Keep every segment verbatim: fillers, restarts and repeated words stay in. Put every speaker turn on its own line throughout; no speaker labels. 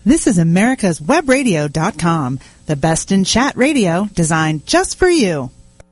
This is America's Web Radio dot com, the best in chat radio designed just for you.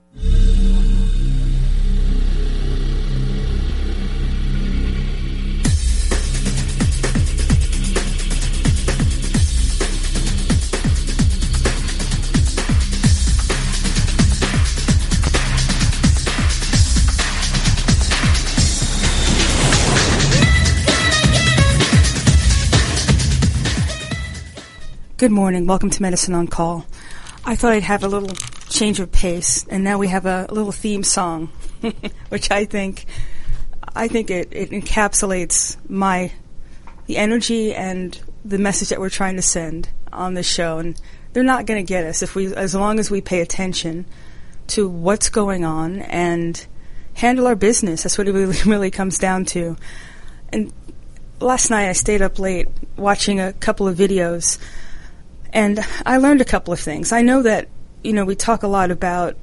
Good morning. Welcome to Medicine on Call. I thought I'd have a little change of pace, and now we have a little theme song, which I think I think it, it encapsulates my the energy and the message that we're trying to send on this show. And they're not going to get us if we, as long as we pay attention to what's going on and handle our business. That's what it really, really comes down to. And last night I stayed up late watching a couple of videos. And I learned a couple of things. I know that, you know, we talk a lot about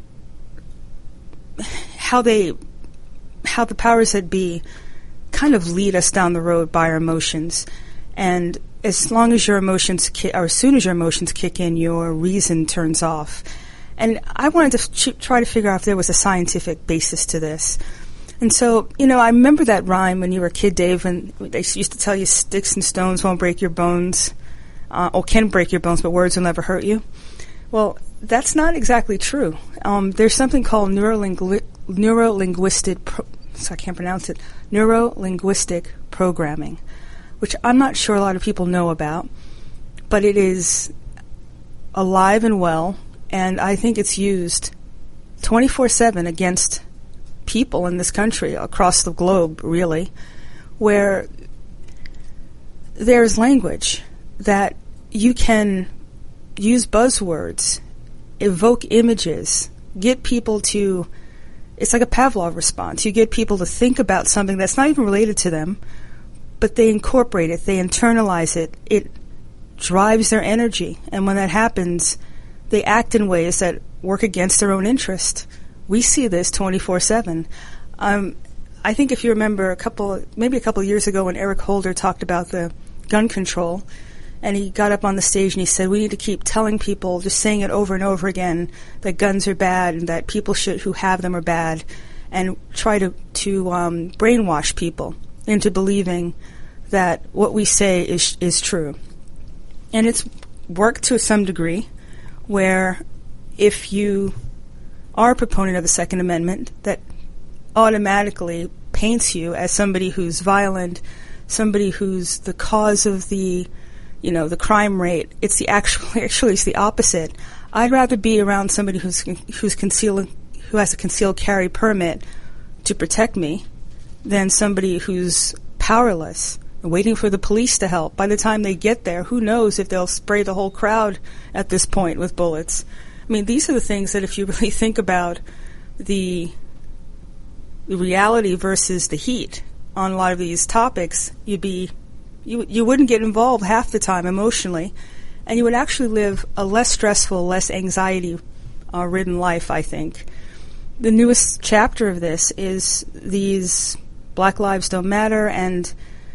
how they, how the powers that be kind of lead us down the road by our emotions. And as long as your emotions, ki- or as soon as your emotions kick in, your reason turns off. And I wanted to ch- try to figure out if there was a scientific basis to this. And so, you know, I remember that rhyme when you were a kid, Dave, when they used to tell you sticks and stones won't break your bones. Uh, or can break your bones, but words will never hurt you. Well, that's not exactly true. Um, there's something called neurolingu- neurolinguistic, pro- so I can't pronounce it, neurolinguistic programming, which I'm not sure a lot of people know about, but it is alive and well, and I think it's used twenty-four seven against people in this country, across the globe, really, where there's language that you can use buzzwords, evoke images, get people to, it's like a Pavlov response. You get people to think about something that's not even related to them, but they incorporate it, they internalize it, it drives their energy. And when that happens, they act in ways that work against their own interest. We see this twenty-four seven. Um, I think if you remember a couple, maybe a couple of years ago when Eric Holder talked about the gun control, and he got up on the stage and he said, we need to keep telling people, just saying it over and over again, that guns are bad and that people should who have them are bad, and try to, to um, brainwash people into believing that what we say is is true. And it's worked to some degree, where if you are a proponent of the Second Amendment, that automatically paints you as somebody who's violent, somebody who's the cause of the you know, the crime rate. It's the actual, actually it's the opposite. I'd rather be around somebody who's who's concealed, who has a concealed carry permit to protect me, than somebody who's powerless, waiting for the police to help. By the time they get there, who knows if they'll spray the whole crowd at this point with bullets. I mean, these are the things that if you really think about the, the reality versus the heat on a lot of these topics, you'd be You you wouldn't get involved half the time emotionally, and you would actually live a less stressful, less anxiety-ridden uh, life, I think. The newest chapter of this is these Black Lives Don't Matter and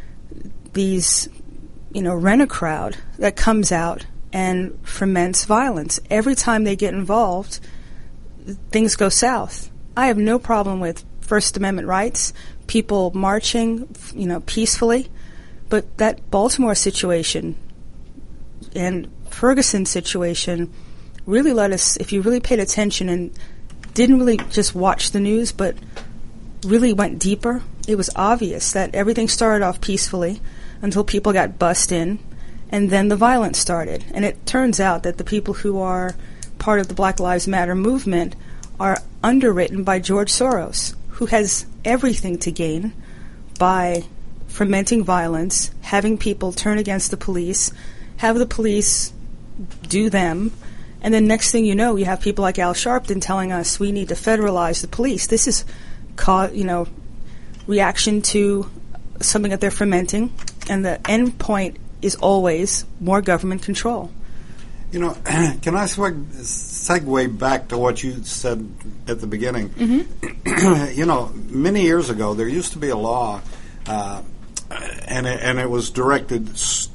these, you know, rent-a-crowd that comes out and foments violence. Every time they get involved, things go south. I have no problem with First Amendment rights, people marching, you know, peacefully. But that Baltimore situation and Ferguson situation really let us, if you really paid attention and didn't really just watch the news, but really went deeper, it was obvious that everything started off peacefully until people got bussed in, and then the violence started. And it turns out that the people who are part of the Black Lives Matter movement are underwritten by George Soros, who has everything to gain by fomenting violence, having people turn against the police, have the police do them, and then next thing you know, you have people like Al Sharpton telling us we need to federalize the police. This is, ca- you know, reaction to something that they're fomenting, and the end point is always more government control.
You know, can I seg- segue back to what you said at the beginning?
Mm-hmm.
You know, many years ago, there used to be a law, uh, and it, and it was directed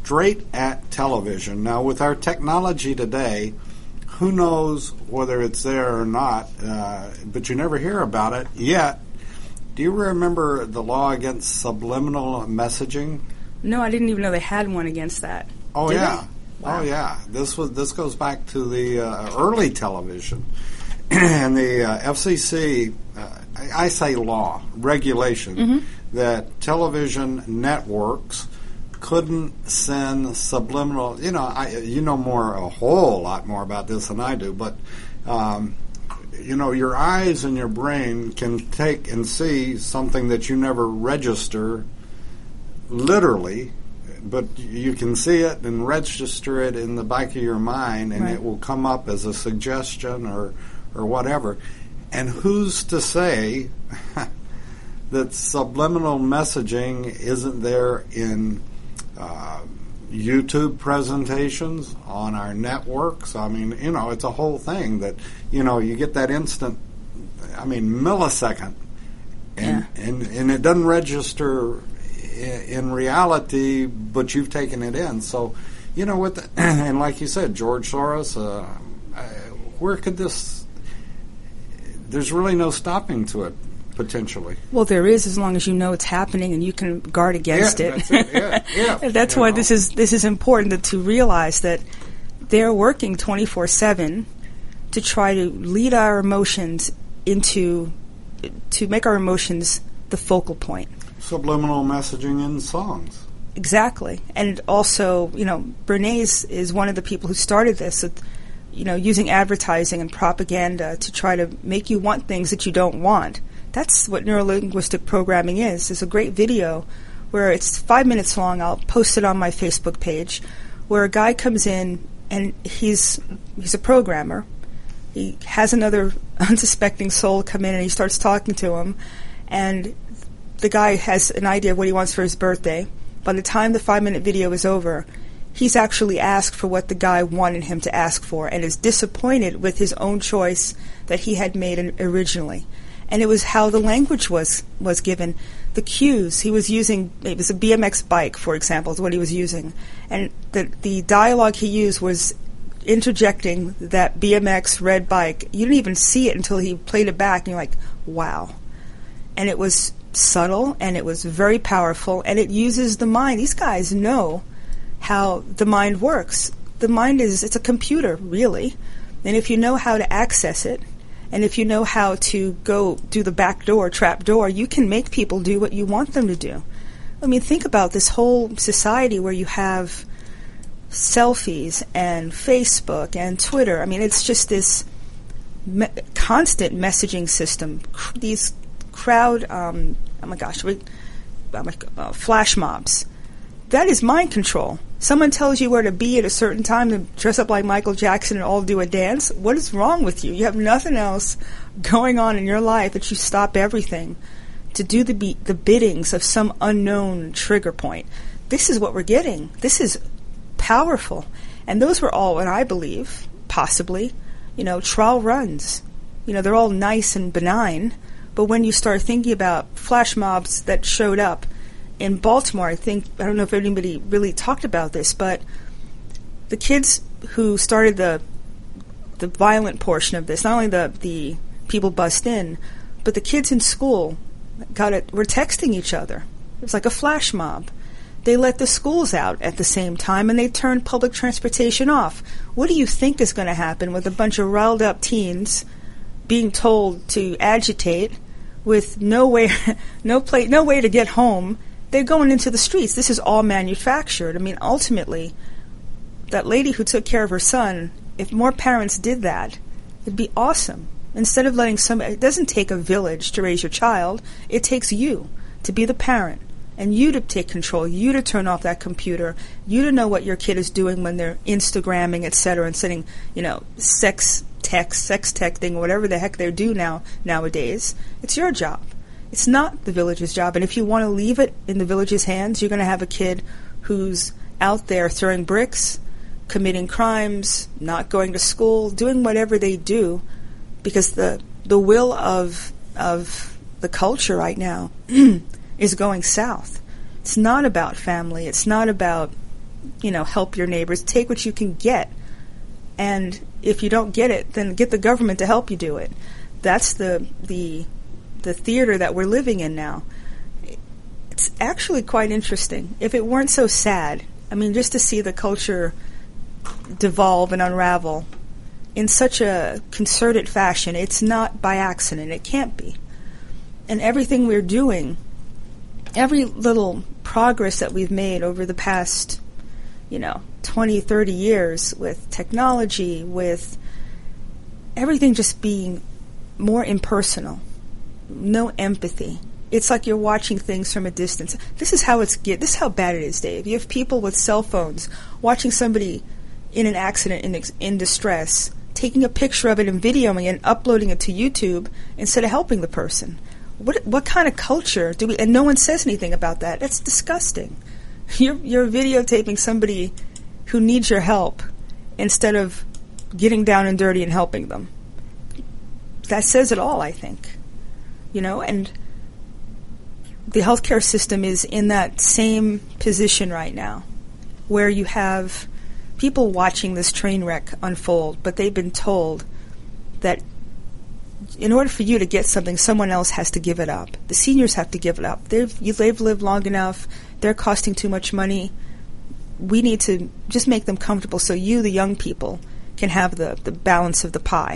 straight at television. Now, with our technology today, who knows whether it's there or not, uh, but you never hear about it yet. Do you remember the law against subliminal messaging?
No, I didn't even know they had one against that.
Oh,
Did
yeah.
they? Wow.
Oh, yeah. This was this goes back to the uh, early television. And the uh, F C C, uh, I, I say law, regulation, mm-hmm. that television networks couldn't send subliminal, you know, I, you know more, a whole lot more about this than I do, but, um, you know, your eyes and your brain can take and see something that you never register literally, but you can see it and register it in the back of your mind, and right. it will come up as a suggestion or, or whatever. And who's to say that subliminal messaging isn't there in Uh, YouTube presentations on our networks? I mean, you know, it's a whole thing that, you know, you get that instant, I mean, millisecond, and yeah. and, and it doesn't register in, in reality, but you've taken it in. So, you know, with the, and like you said, George Soros, uh, uh, where could this, there's really no stopping to it. Potentially.
Well, there is, as long as you know it's happening and you can guard against
yeah,
it.
That's it. Yeah, yeah.
That's
you
why
know.
this is this is important to, to realize that they're working twenty-four seven to try to lead our emotions into, to make our emotions the focal point.
Subliminal messaging in songs.
Exactly. And also, you know, Bernays is one of the people who started this, with, you know, using advertising and propaganda to try to make you want things that you don't want. That's what neurolinguistic programming is. There's a great video where it's five minutes long. I'll post it on my Facebook page, where a guy comes in and he's he's a programmer. He has another unsuspecting soul come in and he starts talking to him, and the guy has an idea of what he wants for his birthday. By the time the five-minute video is over, he's actually asked for what the guy wanted him to ask for and is disappointed with his own choice that he had made originally. And it was how the language was, was given. The cues, he was using, it was a B M X bike, for example, is what he was using. And the, the dialogue he used was interjecting that B M X red bike. You didn't even see it until he played it back, and you're like, wow. And it was subtle, and it was very powerful, and it uses the mind. These guys know how the mind works. The mind is, it's a computer, really. And if you know how to access it, and if you know how to go do the back door, trap door, you can make people do what you want them to do. I mean, think about this whole society where you have selfies and Facebook and Twitter. I mean, it's just this me- constant messaging system. C- these crowd, um, oh my gosh, we, oh my, uh, flash mobs. That is mind control. Someone tells you where to be at a certain time to dress up like Michael Jackson and all do a dance. What is wrong with you? You have nothing else going on in your life that you stop everything to do the be- the biddings of some unknown trigger point. This is what we're getting. This is powerful. And those were all, and I believe, possibly, you know, trial runs. You know, they're all nice and benign. But when you start thinking about flash mobs that showed up, in Baltimore, I think, I don't know if anybody really talked about this, but the kids who started the the violent portion of this, not only the, the people bust in, but the kids in school got it, were texting each other. It was like a flash mob. They let the schools out at the same time, and they turned public transportation off. What do you think is going to happen with a bunch of riled up teens being told to agitate with no way, no play, no way to get home? They're going into the streets. This is all manufactured. I mean, ultimately, that lady who took care of her son, if more parents did that, it'd be awesome. Instead of letting somebody, it doesn't take a village to raise your child. It takes you to be the parent, and you to take control, you to turn off that computer, you to know what your kid is doing when they're Instagramming, et cetera, and sending, you know, sex text, sex texting, whatever the heck they do now nowadays. It's your job. It's not the village's job. And if you want to leave it in the village's hands, you're going to have a kid who's out there throwing bricks, committing crimes, not going to school, doing whatever they do, because the the will of of the culture right now is going south. It's not about family. It's not about you know, help your neighbors. Take what you can get. And if you don't get it, then get the government to help you do it. That's the the the theater that we're living in now. It's actually quite interesting. If it weren't so sad, I mean, just to see the culture devolve and unravel in such a concerted fashion, it's not by accident. It can't be. And everything we're doing, every little progress that we've made over the past, you know, twenty, thirty years with technology, with everything just being more impersonal, no empathy. It's like you're watching things from a distance. This is how it's get. This is how bad it is, Dave. You have people with cell phones watching somebody in an accident in in distress, taking a picture of it and videoing it and uploading it to YouTube instead of helping the person. What what kind of culture do we? And no one says anything about that. That's disgusting. You're you're videotaping somebody who needs your help instead of getting down and dirty and helping them. That says it all, I think. You know, and the healthcare system is in that same position right now, where you have people watching this train wreck unfold, but they've been told that in order for you to get something, someone else has to give it up. The seniors have to give it up. They've, they've lived long enough. They're costing too much money. We need to just make them comfortable so you, the young people, can have the, the balance of the pie.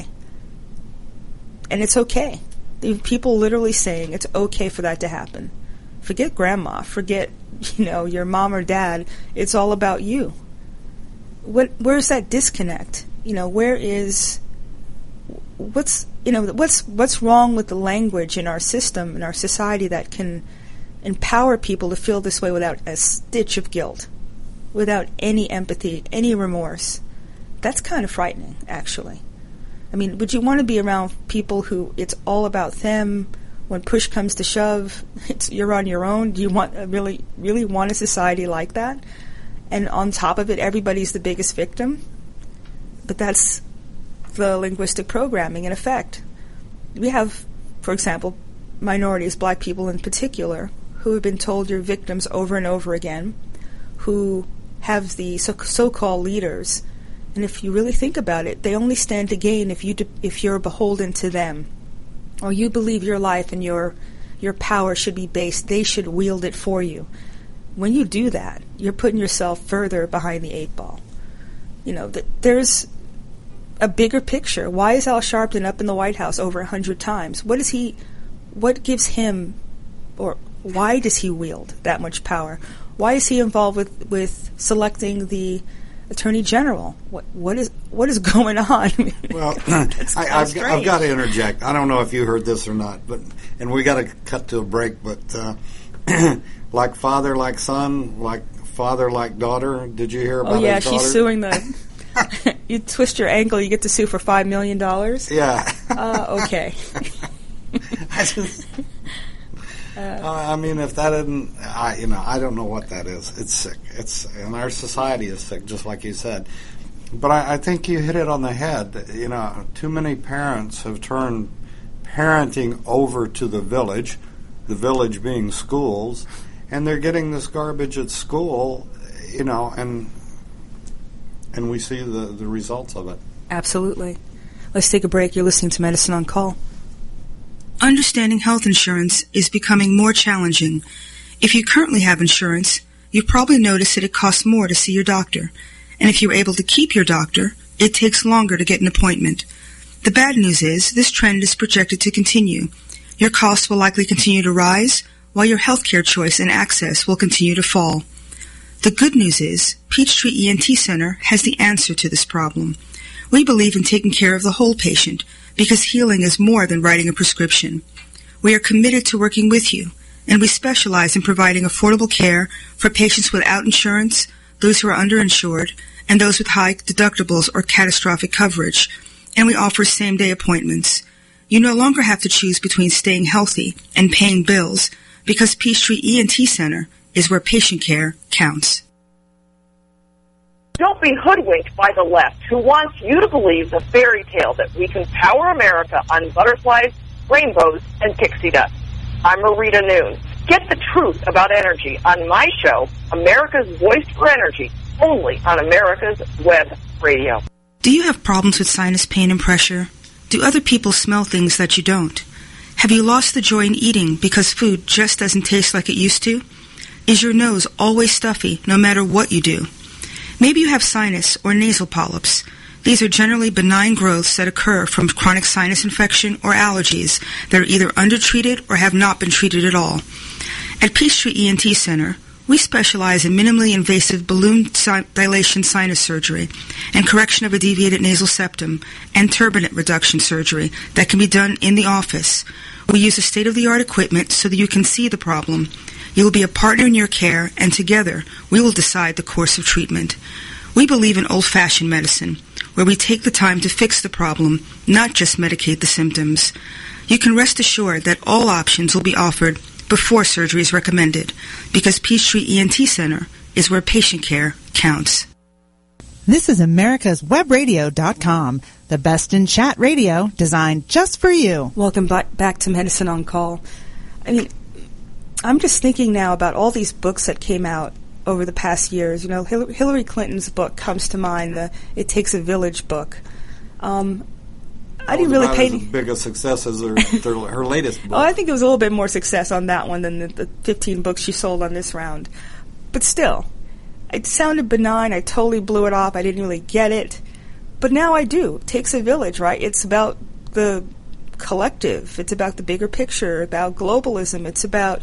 And it's okay. There are people literally saying it's okay for that to happen. Forget grandma. Forget, you know, your mom or dad. It's all about you. What? Where's that disconnect? You know, where is... What's you know what's what's wrong with the language in our system, in our society, that can empower people to feel this way without a stitch of guilt, without any empathy, any remorse? That's kind of frightening, actually. I mean, would you want to be around people who it's all about them? When push comes to shove, it's, you're on your own. Do you want really really want a society like that? And on top of it, everybody's the biggest victim. But that's the linguistic programming in effect. We have, for example, minorities, black people in particular, who have been told you're victims over and over again, who have the so- so-called leaders. And if you really think about it, they only stand to gain if, you de- if you're beholden to them, or you believe your life and your your power should be based, they should wield it for you. When you do that, you're putting yourself further behind the eight ball. You know, th- there's a bigger picture. Why is Al Sharpton up in the White House over a hundred times? What is he? What gives him, or why does he wield that much power? Why is he involved with, with selecting the Attorney General? What what is what is going on?
Well, I, I've, got, I've got to interject. I don't know if you heard this or not, but and we got to cut to a break. But uh, like father, like son, like father, like daughter. Did you hear about?
Oh yeah,
his daughter?
She's suing the. You twist your ankle, you get to sue for five million dollars.
Yeah.
uh, okay.
I just. Uh, I mean, if that isn't, I you know, I don't know what that is. It's sick. It's and our society is sick, just like you said. But I, I think you hit it on the head. You know, too many parents have turned parenting over to the village, the village being schools, and they're getting this garbage at school. You know, and. And we see the, the results of it.
Absolutely. Let's take a break. You're listening to Medicine on Call. Understanding health insurance is becoming more challenging. If you currently have insurance, you've probably noticed that it costs more to see your doctor. And if you're able to keep your doctor, it takes longer to get an appointment. The bad news is this trend is projected to continue. Your costs will likely continue to rise, while your healthcare choice and access will continue to fall. The good news is Peachtree E N T Center has the answer to this problem. We believe in taking care of the whole patient because healing is more than writing a prescription. We are committed to working with you, and we specialize in providing affordable care for patients without insurance, those who are underinsured, and those with high deductibles or catastrophic coverage. And we offer same-day appointments. You no longer have to choose between staying healthy and paying bills because Peachtree E N T Center is where patient care counts.
Don't be hoodwinked by the left, who wants you to believe the fairy tale that we can power America on butterflies, rainbows, and pixie dust. I'm Marita Noon. Get the truth about energy on my show, America's Voice for Energy, only on America's Web Radio.
Do you have problems with sinus pain and pressure? Do other people smell things that you don't? Have you lost the joy in eating because food just doesn't taste like it used to? Is your nose always stuffy no matter what you do? Maybe you have sinus or nasal polyps. These are generally benign growths that occur from chronic sinus infection or allergies that are either undertreated or have not been treated at all. At Peachtree E N T Center, we specialize in minimally invasive balloon si- dilation sinus surgery and correction of a deviated nasal septum and turbinate reduction surgery that can be done in the office. We use a state-of-the-art equipment so that you can see the problem. You will be a partner in your care, and together we will decide the course of treatment. We believe in old-fashioned medicine, where we take the time to fix the problem, not just medicate the symptoms. You can rest assured that all options will be offered before surgery is recommended, because Peachtree E N T Center is where patient care counts.
This is America's Web Radio dot com, the best in chat radio designed just for you.
Welcome back, back to Medicine on Call. I mean, I'm just thinking now about all these books that came out over the past years. You know, Hil- Hillary Clinton's book comes to mind, the It Takes a Village book. Um, I didn't really pay
as big a success as her, her latest book.
Oh, I think it was a little bit more success on that one than the, the fifteen books she sold on this round. But still, it sounded benign. I totally blew it off. I didn't really get it. But now I do. It takes a village, right? It's about the collective. It's about the bigger picture, about globalism. It's about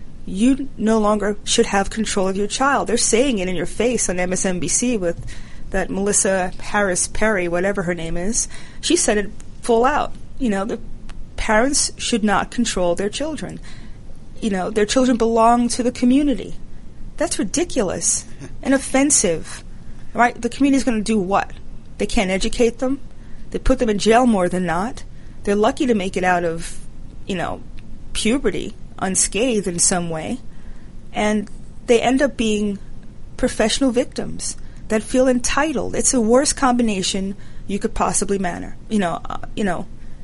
you no longer should have control of your child. They're saying it in your face on M S N B C with that Melissa Harris Perry, whatever her name is. She said it full out. You know, the parents should not control their children. You know, their children belong to the community. That's ridiculous and offensive, right? The community's going to do what? They can't educate them. They put them in jail more than not. They're lucky to make it out of, you know, puberty unscathed in some way. And they end up being professional victims that feel entitled. It's the worst combination you could possibly manner. You know, uh, you know,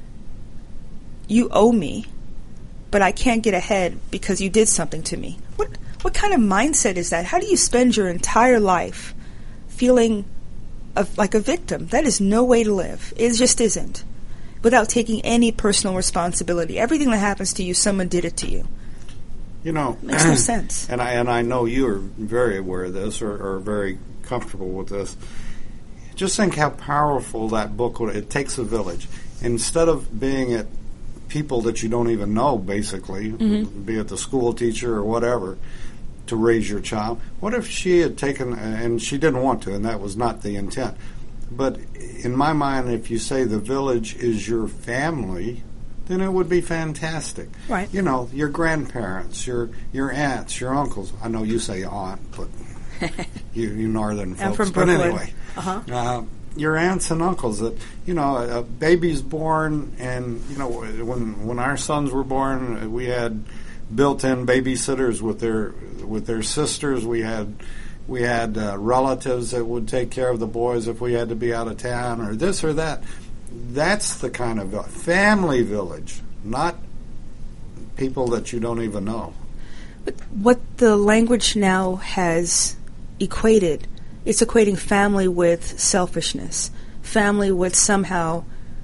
you owe me, but I can't get ahead because you did something to me. What what kind of mindset is that? How do you spend your entire life feeling of, like a victim? That is no way to live. It just isn't. Without taking any personal responsibility. Everything that happens to you, someone did it to you.
You know,
makes no sense.
And I and I know you are very aware of this, or, or very comfortable with this. Just think how powerful that book would. It takes a village. Instead of being at people that you don't even know, basically, mm-hmm. be it the school teacher or whatever, to raise your child. What if she had taken, and she didn't want to, and that was not the intent. But in my mind, if you say the village is your family, then it would be fantastic.
Right.
You know, your grandparents, your your aunts, your uncles. I know you say aunt, but you, you northern folks.
I'm from
but
Brooklyn.
anyway,
uh-huh.
uh, your aunts and uncles. That you know, a, a baby's born, and you know, when when our sons were born, we had built-in babysitters with their with their sisters. We had. We had uh, relatives that would take care of the boys if we had to be out of town or this or that. That's the kind of vi- family village, not people that you don't even know.
But what the language now has equated, it's equating family with selfishness, family with somehow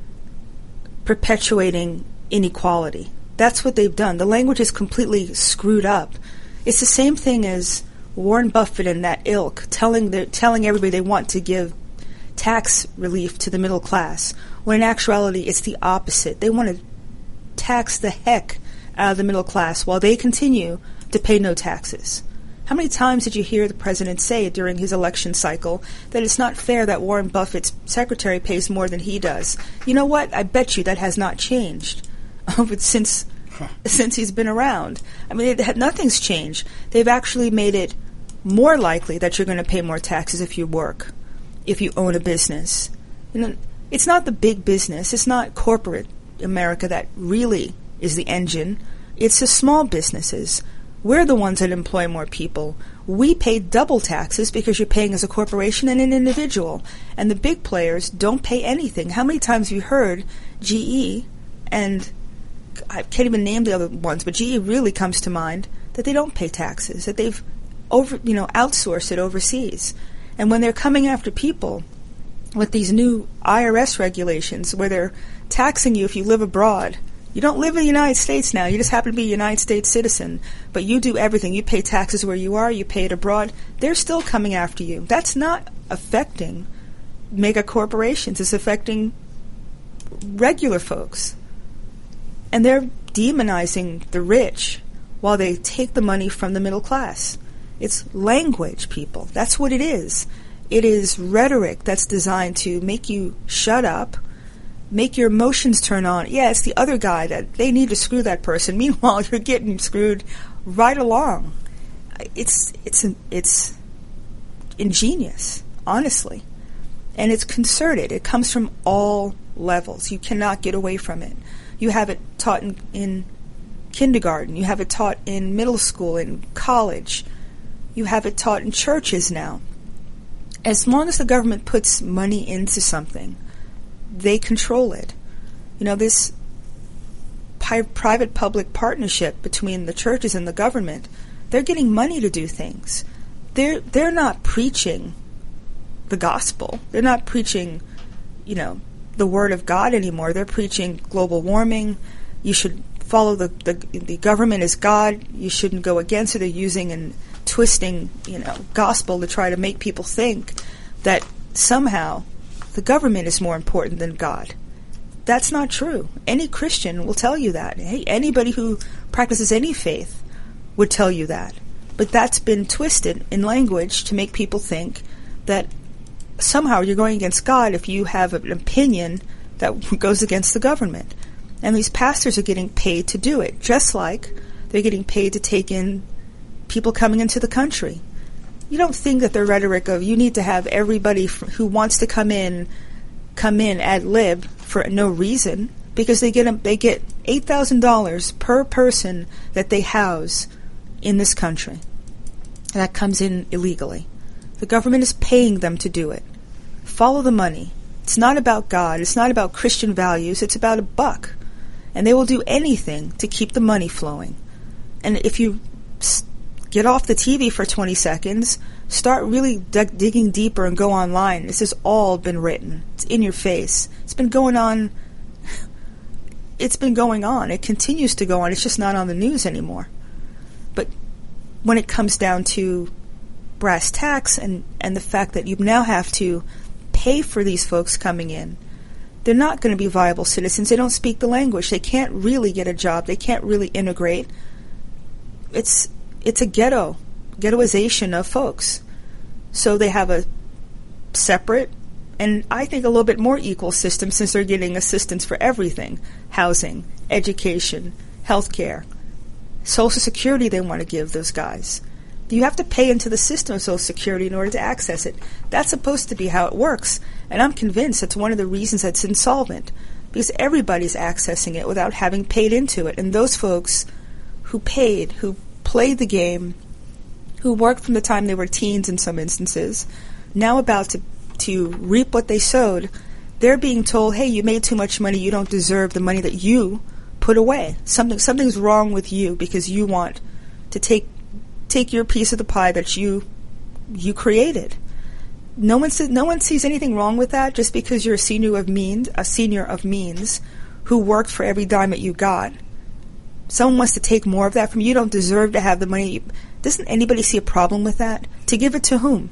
perpetuating inequality. That's what they've done. The language is completely screwed up. It's the same thing as Warren Buffett and that ilk telling the, telling everybody they want to give tax relief to the middle class, when in actuality it's the opposite. They want to tax the heck out of the middle class while they continue to pay no taxes. How many times did you hear the president say during his election cycle that it's not fair that Warren Buffett's secretary pays more than he does? You know what? I bet you that has not changed since since he's been around. I mean, it, nothing's changed. They've actually made it more likely that you're going to pay more taxes if you work, if you own a business. You know, it's not the big business. It's not corporate America that really is the engine. It's the small businesses. We're the ones that employ more people. We pay double taxes because you're paying as a corporation and an individual. And the big players don't pay anything. How many times have you heard G E, and I can't even name the other ones, but G E really comes to mind, that they don't pay taxes, that they've over, you know, outsourced it overseas. And when they're coming after people with these new I R S regulations where they're taxing you if you live abroad, you don't live in the United States now, you just happen to be a United States citizen, but you do everything. You pay taxes where you are, you pay it abroad. They're still coming after you. That's not affecting mega corporations. It's affecting regular folks. And they're demonizing the rich while they take the money from the middle class. It's language, people. That's what it is. It is rhetoric that's designed to make you shut up, make your emotions turn on. Yeah, it's the other guy that they need to screw that person. Meanwhile, you're getting screwed right along. It's it's it's ingenious, honestly, and it's concerted. It comes from all levels. You cannot get away from it. You have it taught in, in kindergarten. You have it taught in middle school, in college. You have it taught in churches now. As long as the government puts money into something, they control it. You know, this pi- private-public partnership between the churches and the government, they're getting money to do things. They're they're not preaching the gospel. They're not preaching, you know, the word of God anymore. They're preaching global warming. You should follow the, the the government as God. You shouldn't go against it. They're using and twisting, you know, gospel to try to make people think that somehow the government is more important than God. That's not true. Any Christian will tell you that. Hey, anybody who practices any faith would tell you that. But that's been twisted in language to make people think that somehow you're going against God if you have an opinion that goes against the government. And these pastors are getting paid to do it, just like they're getting paid to take in people coming into the country. You don't think that the rhetoric of you need to have everybody f- who wants to come in come in ad lib for no reason, because they get a, they get eight thousand dollars per person that they house in this country. And that comes in illegally. The government is paying them to do it. Follow the money. It's not about God. It's not about Christian values. It's about a buck. And they will do anything to keep the money flowing. And if you st- get off the T V for twenty seconds, start really d- digging deeper and go online. This has all been written. It's in your face. It's been going on. It's been going on. It continues to go on. It's just not on the news anymore. But when it comes down to brass tacks and, and the fact that you now have to pay for these folks coming in, they're not going to be viable citizens. They don't speak the language. They can't really get a job. They can't really integrate. It's it's a ghetto, ghettoization of folks. So they have a separate and I think a little bit more equal system, since they're getting assistance for everything: housing, education, healthcare, Social Security they want to give those guys. You have to pay into the system of Social Security in order to access it. That's supposed to be how it works. And I'm convinced that's one of the reasons that's insolvent, because everybody's accessing it without having paid into it. And those folks who paid, who played the game, who worked from the time they were teens in some instances, now about to, to reap what they sowed, they're being told, hey, you made too much money, you don't deserve the money that you put away. Something Something's wrong with you because you want to take take your piece of the pie that you you created. No one says, no one sees anything wrong with that. Just because you're a senior of means, a senior of means, who worked for every dime that you got, someone wants to take more of that from you. You don't deserve to have the money. You, doesn't anybody see a problem with that? To give it to whom?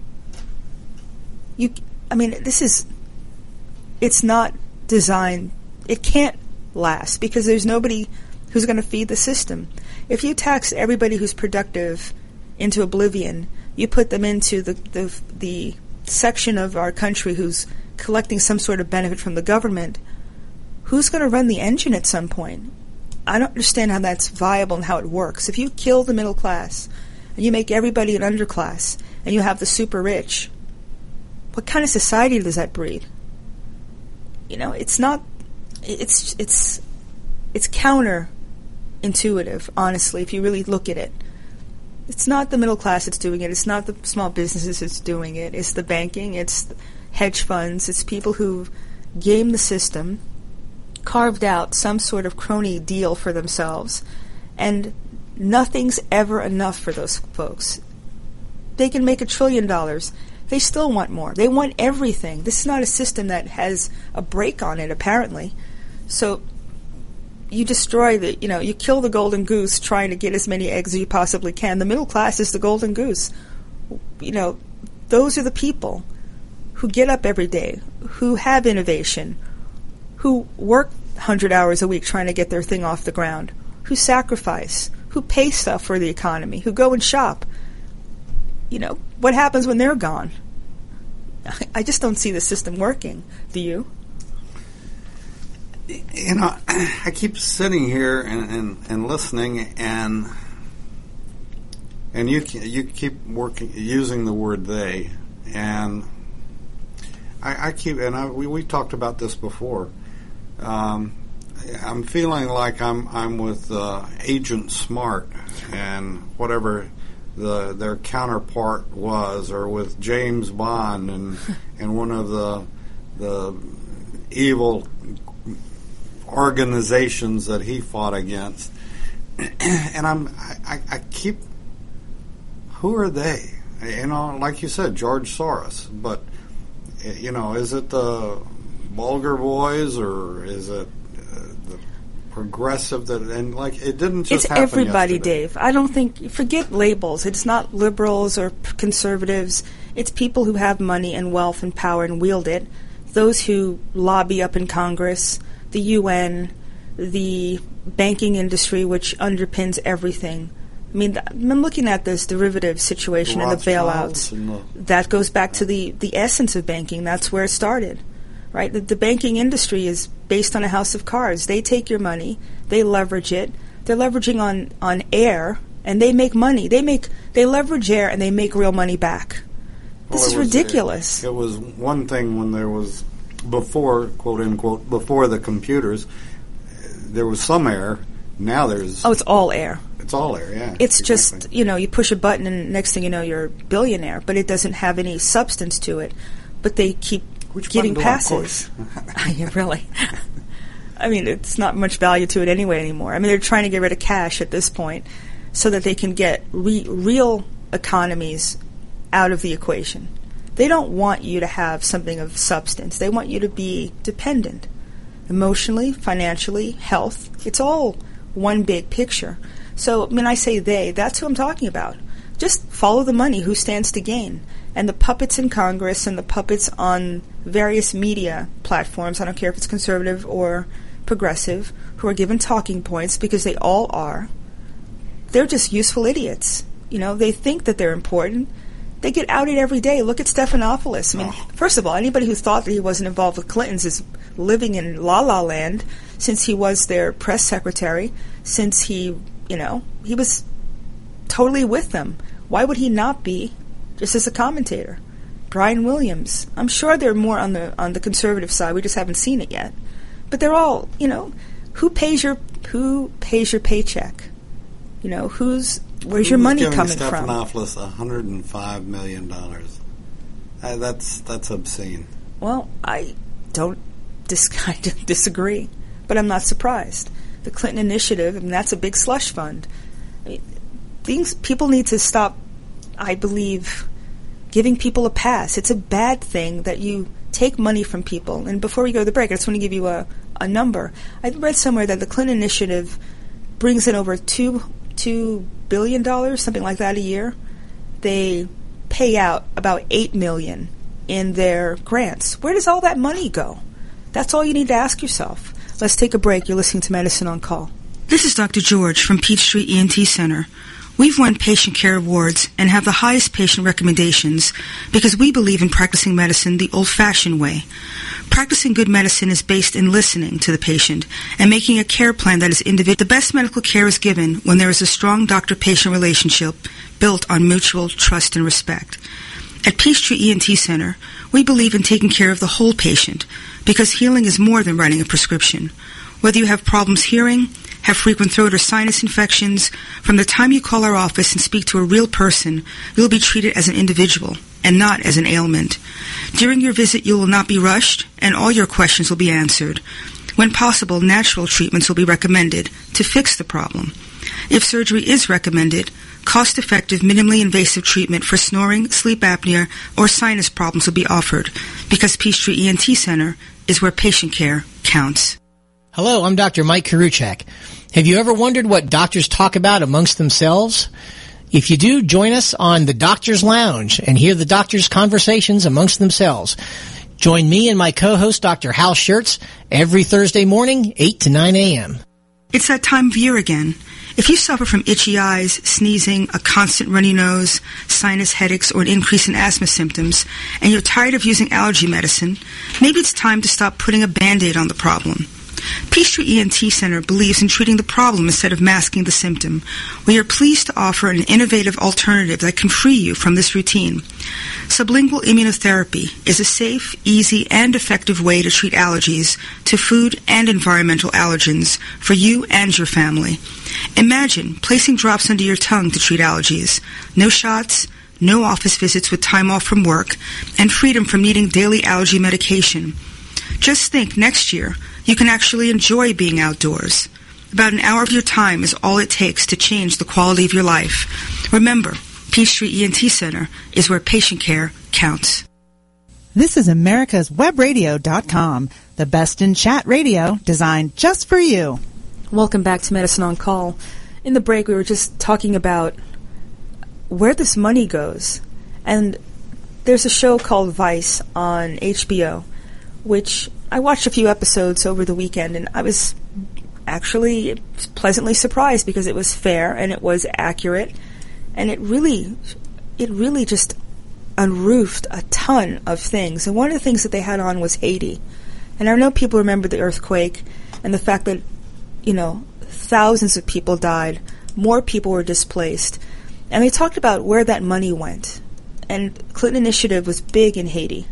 You, I mean, this is. It's not designed. It can't last because there's nobody who's going to feed the system. If you tax everybody who's productive into oblivion, you put them into the, the the section of our country who's collecting some sort of benefit from the government, who's going to run the engine at some point? I don't understand how that's viable and how it works. If you kill the middle class and you make everybody an underclass and you have the super rich, what kind of society does that breed? You know, it's not. It's it's it's counter. Intuitive, honestly, if you really look at it. It's not the middle class that's doing it. It's not the small businesses that's doing it. It's the banking. It's hedge funds. It's people who've gamed the system, carved out some sort of crony deal for themselves, and Nothing's ever enough for those folks. They can make a trillion dollars. They still want more. They want everything. This is not a system that has a break on it, apparently. So you destroy the, you know, you kill the golden goose trying to get as many eggs as you possibly can. The middle class is the golden goose. You know, those are the people who get up every day, who have innovation, who work one hundred hours a week trying to get their thing off the ground, who sacrifice, who pay stuff for the economy, who go and shop. You know, what happens when they're gone? I just don't see the system working. Do you?
You know, I keep sitting here and, and, and listening, and and you you keep working using the word they, and I, I keep and I, we we talked about this before. Um, I'm feeling like I'm I'm with uh, Agent Smart and whatever the their counterpart was, or with James Bond and and one of the the evil organizations that he fought against. And I'm I, I keep, who are they? You know, like you said, George Soros. But you know, is it the Bulgar Boys, or is it uh, the progressive that, and like it didn't just
it's
happen
everybody,
yesterday.
Dave. I don't think, forget labels. It's not liberals or p- conservatives. It's people who have money and wealth and power and wield it. Those who lobby up in Congress, the U N, the banking industry, which underpins everything. I mean, th- I'm looking at this derivative situation
The
and the
Rothschilds
bailouts.
and the-
That goes back to the, the essence of banking. That's where it started, right? The, the banking industry is based on a house of cards. They take your money, they leverage it. They're leveraging on, on air, and they make money. They make they leverage air, and they make real money back. This
Well,
is
it was-
ridiculous.
It, it was one thing when there was, before, quote unquote, before the computers, there was some air. Now there's...
Oh, it's all air.
It's all air, yeah.
It's
exactly.
just, you know, you push a button and next thing you know you're a billionaire, but it doesn't have any substance to it. But they keep
Which
giving
button do I
passes.
push?
Yeah, really. I mean, it's not much value to it anyway anymore. I mean, they're trying to get rid of cash at this point so that they can get re- real economies out of the equation. They don't want you to have something of substance. They want you to be dependent. Emotionally, financially, health. It's all one big picture. So when I say they, that's who I'm talking about. Just follow the money. Who stands to gain? And the puppets in Congress and the puppets on various media platforms, I don't care if it's conservative or progressive, who are given talking points, because they all are, they're just useful idiots. You know, they think that they're important. They get outed every day. Look at Stephanopoulos. I mean, oh. First of all, anybody who thought that he wasn't involved with Clintons is living in la-la land, since he was their press secretary, since he, you know, he was totally with them. Why would he not be just as a commentator? Brian Williams. I'm sure they're more on the on the conservative side. We just haven't seen it yet. But they're all, you know, who pays your who pays your paycheck? You know, who's where's
Who's
your money
giving
coming from?
Stephanopoulos one hundred five million dollars. Uh, that's that's obscene.
Well, I don't dis- I don't disagree, but I'm not surprised. The Clinton Initiative, I mean, that's a big slush fund. I mean, things people need to stop, I believe, giving people a pass. It's a bad thing that you take money from people. And before we go to the break, I just want to give you a, a number. I read somewhere that the Clinton Initiative brings in over two two billion dollars, something like that, a year. They pay out about eight million in their grants. Where does all that money go? That's all you need to ask yourself. Let's take a break. You're listening to Medicine on Call.
This is Doctor George from Peachtree E N T Center. We've won patient care awards and have the highest patient recommendations because we believe in practicing medicine the old-fashioned way. Practicing good medicine is based in listening to the patient and making a care plan that is individual. The best medical care is given when there is a strong doctor-patient relationship built on mutual trust and respect. At Peachtree E N T Center, we believe in taking care of the whole patient because healing is more than writing a prescription. Whether you have problems hearing, have frequent throat or sinus infections, from the time you call our office and speak to a real person, you'll be treated as an individual and not as an ailment. During your visit, you will not be rushed, and all your questions will be answered. When possible, natural treatments will be recommended to fix the problem. If surgery is recommended, cost-effective, minimally invasive treatment for snoring, sleep apnea, or sinus problems will be offered because Peachtree E N T Center is where patient care counts.
Hello, I'm Doctor Mike Karuchak. Have you ever wondered what doctors talk about amongst themselves? If you do, join us on the Doctor's Lounge and hear the doctors' conversations amongst themselves. Join me and my co-host, Doctor Hal Schertz, every Thursday morning, eight to nine a.m.
It's that time of year again. If you suffer from itchy eyes, sneezing, a constant runny nose, sinus headaches, or an increase in asthma symptoms, and you're tired of using allergy medicine, maybe it's time to stop putting a Band-Aid on the problem. Peachtree E N T Center believes in treating the problem instead of masking the symptom. We are pleased to offer an innovative alternative that can free you from this routine. Sublingual immunotherapy is a safe, easy, and effective way to treat allergies to food and environmental allergens for you and your family. Imagine placing drops under your tongue to treat allergies. No shots, no office visits with time off from work, and freedom from needing daily allergy medication. Just think, next year, you can actually enjoy being outdoors. About an hour of your time is all it takes to change the quality of your life. Remember, Peachtree E N T Center is where patient care counts.
This is America's Web Radio dot com, the best in chat radio designed just for you.
Welcome back to Medicine on Call. In the break, we were just talking about where this money goes. And there's a show called Vice on H B O, which I watched a few episodes over the weekend, and I was actually pleasantly surprised because it was fair and it was accurate, and it really, it really just unroofed a ton of things. And one of the things that they had on was Haiti. And I know people remember the earthquake and the fact that, you know, thousands of people died, more people were displaced. And they talked about where that money went. And Clinton Initiative was big in Haiti.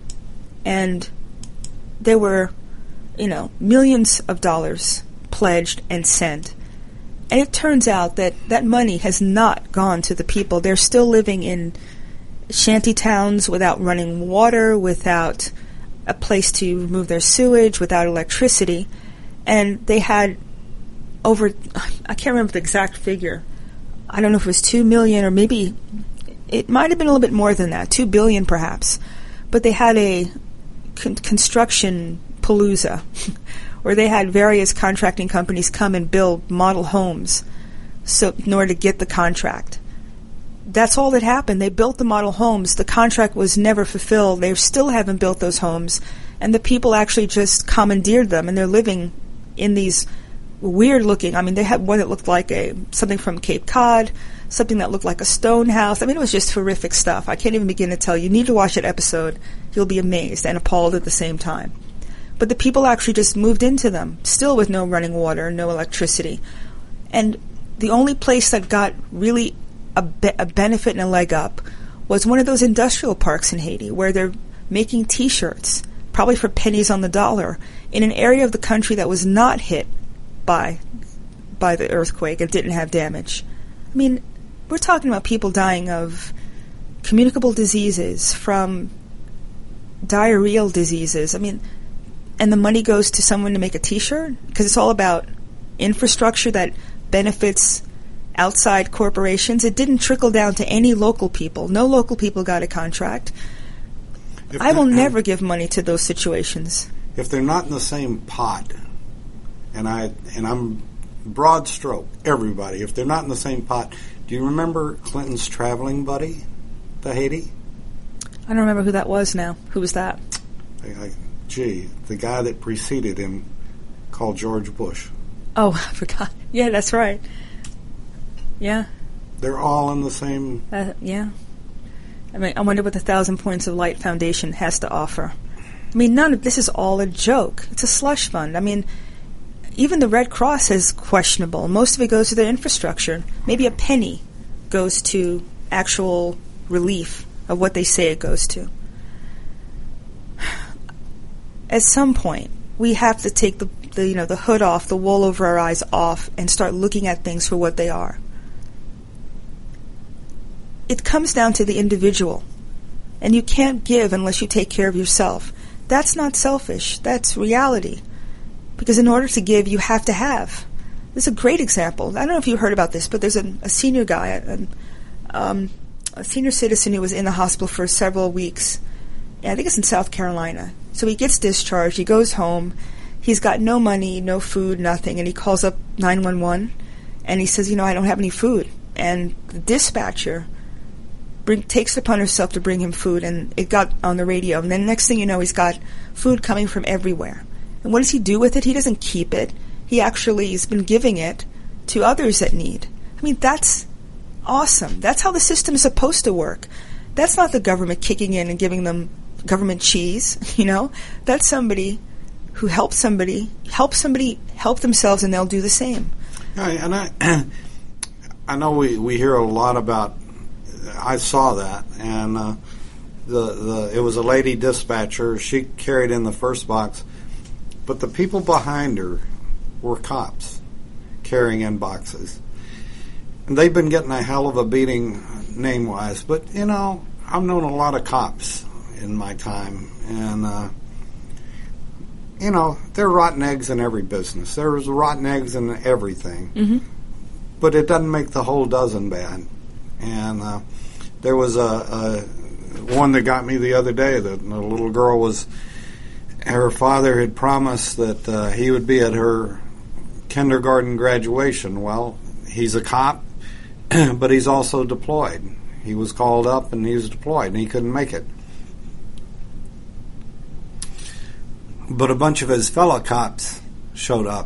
And there were, you know, millions of dollars pledged and sent. And it turns out that that money has not gone to the people. They're still living in shanty towns without running water, without a place to remove their sewage, without electricity. And they had over, I can't remember the exact figure. I don't know if it was two million or maybe it might have been a little bit more than that, two billion perhaps. But they had a con- construction palooza where they had various contracting companies come and build model homes so in order to get the contract. That's all that happened. They built the model homes. The contract was never fulfilled. They still haven't built those homes. And the people actually just commandeered them, and they're living in these weird-looking, I mean, they had one that looked like a something from Cape Cod, something that looked like a stone house. I mean, it was just horrific stuff. I can't even begin to tell you. You need to watch that episode. You'll be amazed and appalled at the same time. But the people actually just moved into them, still with no running water, no electricity. And the only place that got really a, be- a benefit and a leg up was one of those industrial parks in Haiti where they're making T-shirts, probably for pennies on the dollar, in an area of the country that was not hit by by the earthquake and didn't have damage. I mean, we're talking about people dying of communicable diseases, from diarrheal diseases. I mean, and the money goes to someone to make a T-shirt? Because it's all about infrastructure that benefits outside corporations. It didn't trickle down to any local people. No local people got a contract. If I will never give money to those situations.
If they're not in the same pot, and I and I'm broad stroke, everybody, if they're not in the same pot, do you remember Clinton's traveling buddy to Haiti?
I don't remember who that was now. Who was that?
I, I, gee, the guy that preceded him called George Bush.
Oh, I forgot. Yeah, that's right. Yeah.
They're all in the same...
Uh, yeah. I mean, I wonder what the Thousand Points of Light Foundation has to offer. I mean, none of this is all a joke. It's a slush fund. I mean, even the Red Cross is questionable. Most of it goes to their infrastructure. Maybe a penny goes to actual relief of what they say it goes to. At some point, we have to take the, the you know the hood off, the wool over our eyes off, and start looking at things for what they are. It comes down to the individual, and you can't give unless you take care of yourself. That's not selfish. That's reality. Because in order to give, you have to have. this is a great example. I don't know if you heard about this, but there's a, a senior guy, a, um, a senior citizen who was in the hospital for several weeks. I think it's in South Carolina. So he gets discharged. He goes home. He's got no money, no food, nothing. And he calls up nine one one, and he says, you know, I don't have any food. And the dispatcher bring, takes it upon herself to bring him food, and it got on the radio. And then next thing you know, he's got food coming from everywhere. And what does he do with it? He doesn't keep it. He actually has been giving it to others that need. I mean, that's awesome. That's how the system is supposed to work. That's not the government kicking in and giving them government cheese, you know? That's somebody who helps somebody, help somebody help themselves, and they'll do the same.
Right, and I, I know we, we hear a lot about, I saw that, and uh, the the it was a lady dispatcher. She carried in the first box, but the people behind her were cops carrying in boxes. And they've been getting a hell of a beating name-wise, but, you know, I've known a lot of cops in my time, and, uh, you know, there are rotten eggs in every business. There's rotten eggs in everything.
Mm-hmm.
But it doesn't make the whole dozen bad. And uh, there was a, a one that got me the other day that a little girl was, her father had promised that uh, he would be at her kindergarten graduation. Well, he's a cop, but he's also deployed. He was called up and he was deployed, and he couldn't make it. But a bunch of his fellow cops showed up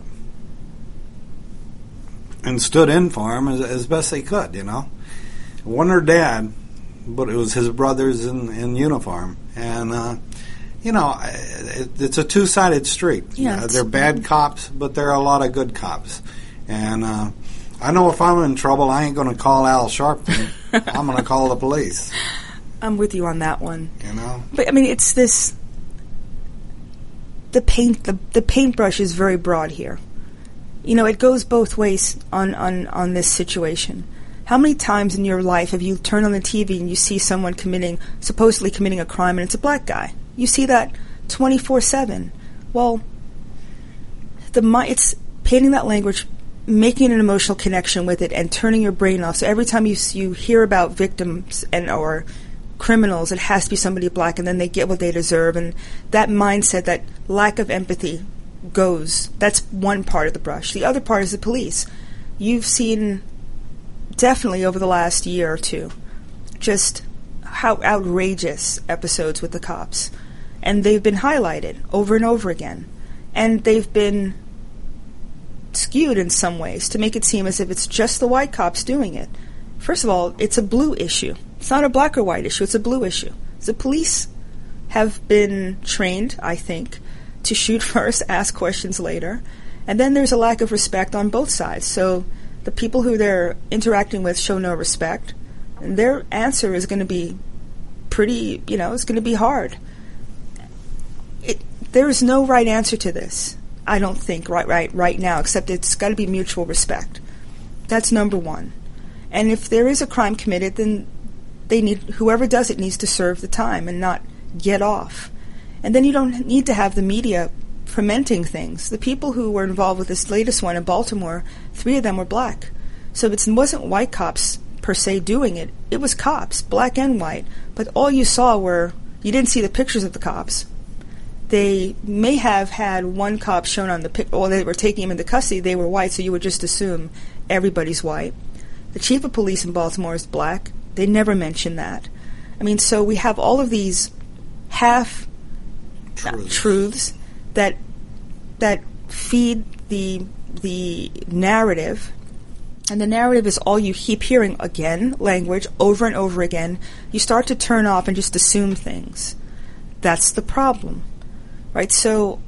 and stood in for him as, as best they could, you know. It wasn't her dad, but it was his brothers in, in uniform. And, uh, you know, it, it's a two-sided street.
Yeah,
uh, they're bad cops, but there are a lot of good cops. And uh, I know if I'm in trouble, I ain't going to call Al Sharpton. I'm going to call the police.
I'm with you on that one.
You know?
But, I mean, it's this... The paint, the, the paintbrush is very broad here. You know, it goes both ways on, on, on this situation. How many times in your life have you turned on the T V and you see someone committing, supposedly committing a crime, and it's a black guy? You see that twenty-four seven. Well, the it's painting that language, making an emotional connection with it, and turning your brain off. So every time you you hear about victims and or criminals, it has to be somebody black, and then they get what they deserve. And that mindset, that lack of empathy goes. That's one part of the brush. The other part is the police. You've seen definitely over the last year or two just how outrageous episodes with the cops. And they've been highlighted over and over again. And they've been skewed in some ways to make it seem as if it's just the white cops doing it. First of all, it's a blue issue. It's not a black or white issue. It's a blue issue. The police have been trained, I think, to shoot first, ask questions later. And then there's a lack of respect on both sides. So the people who they're interacting with show no respect. And their answer is going to be pretty, you know, it's going to be hard. It, there is no right answer to this, I don't think, right, right, right now, except it's got to be mutual respect. That's number one. And if there is a crime committed, then they need, whoever does it needs to serve the time and not get off. And then you don't need to have the media fermenting things. The people who were involved with this latest one in Baltimore, three of them were black. So it wasn't white cops per se doing it. It was cops, black and white. But all you saw were, you didn't see the pictures of the cops. They may have had one cop shown on the pic, or they were taking him into custody. They were white, so you would just assume everybody's white. The chief of police in Baltimore is black. They never mention that. I mean, so we have all of these half truths, truths that that feed the the narrative, and the narrative is all you keep hearing again, language over and over again. You start to turn off and just assume things. That's the problem, right? So